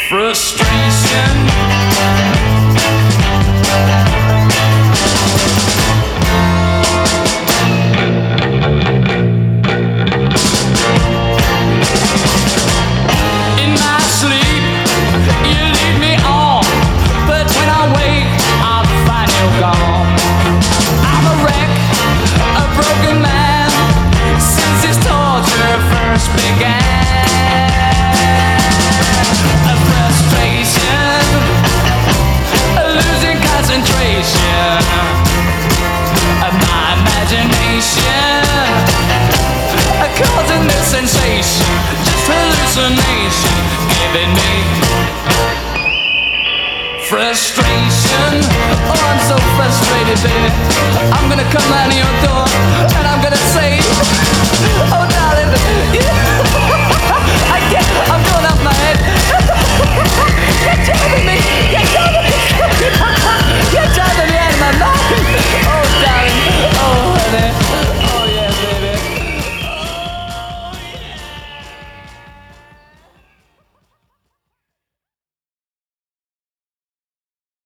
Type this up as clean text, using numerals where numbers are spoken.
Frustration. In my sleep, you lead me on, but when I wake, I find you gone. I'm a wreck, a broken man, since this torture first began. A frustration, a losing concentration of my imagination, causing this sensation, just hallucination, giving me frustration. Oh, I'm so frustrated, baby. I'm gonna come out of your door